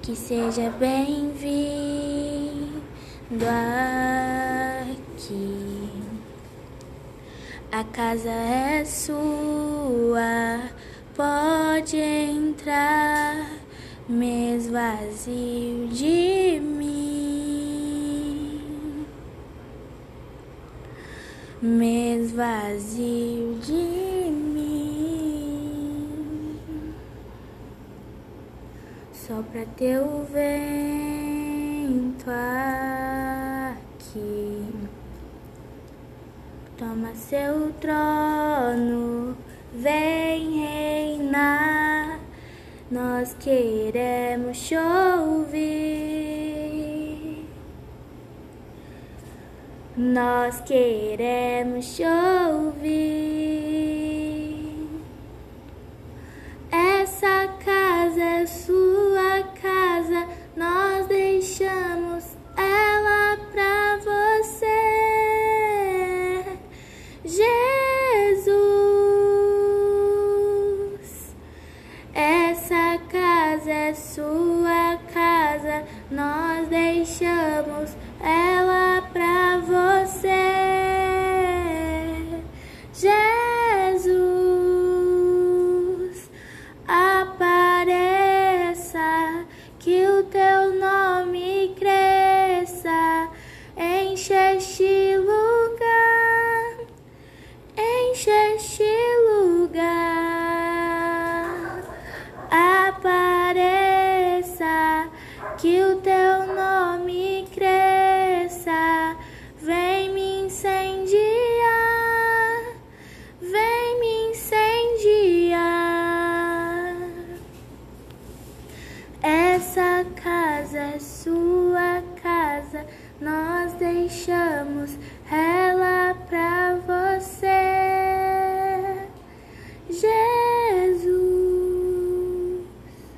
que seja bem-vindo aqui. A casa é sua, pode entrar, mesmo vazio de mim, mesmo vazio de mim. Sopra teu vento aqui, toma seu trono, vem reinar. Nós queremos te ouvir, nós queremos te ouvir. Essa casa é sua casa, nós deixamos ela pra você, Jesus. Essa casa é sua casa, nós deixamos ela pra você, Jesus. Apareça, que o teu nome cresça, enche este lugar, enche este lugar. Apareça, que o teu nome cresça, vem me incendiar, vem me incendiar. Essa casa é sua casa, nós deixamos